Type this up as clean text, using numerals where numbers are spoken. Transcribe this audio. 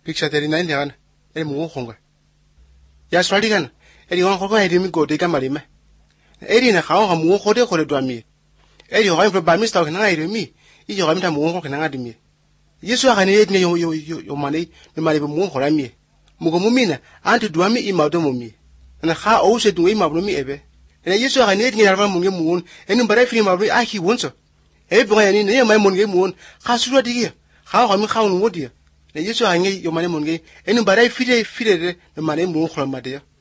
Picture 39 yan, mo honga. Ya swali kan, wan ko ka mi go de kamarime. Na khawa mo ko de ko de dwami. Wa ba mi sta kana mi. Wa mi ta mo ko kana ngadi Yesu akane yet yo mane me mane mo ko mi. Mo go mumina anti dwami ima do mumi. Na kha o se du ima mi ebe. Na Yesu akane yet ngi arba mo ngi mo enu bare fi ma a ki wonso. Bo ya ni ne mai mo ngi mo kha su do di. Kha ko mi kha won wodi. Na Yesu akane yo mane mo ngi enu bare fi de me mane mo ko ma de.